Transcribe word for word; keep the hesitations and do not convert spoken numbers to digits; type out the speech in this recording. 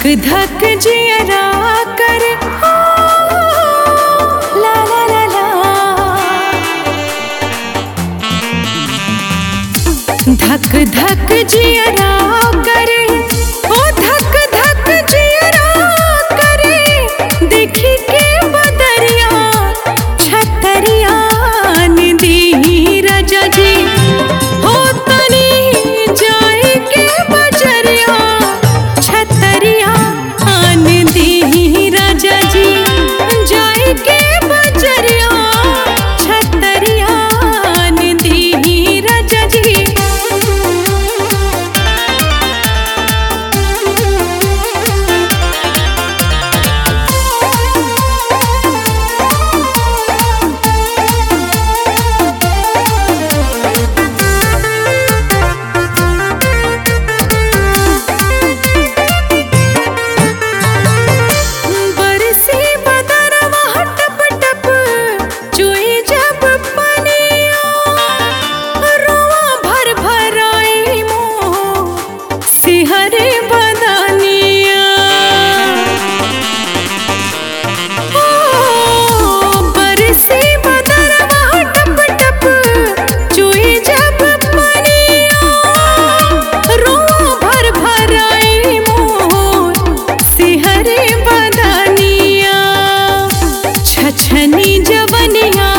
धक जियरा करे ओ, ला ला ला ला। धक धक जियरा करे ओ धक धक जियरा करे देखी के बदरिया छतरिया दी राजा जी हो तनी जाए के बजरिया छतरिया आन दी राजा जी जाए के बजरिया छतरिया आन दी राजा जी। हरे बदानिया ओ बरसे बदरवा टप टप चुई जब पनिया रोआ भर भर आई मोर सिहरे बदानिया छछनी जवनिया